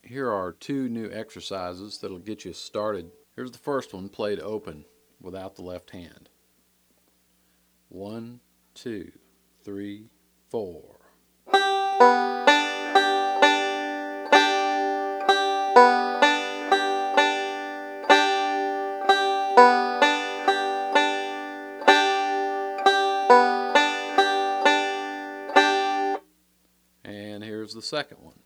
Here are two new exercises that'll get you started. Here's the first one, played open without the left hand. 1, 2, 3, 4. And here's the second one.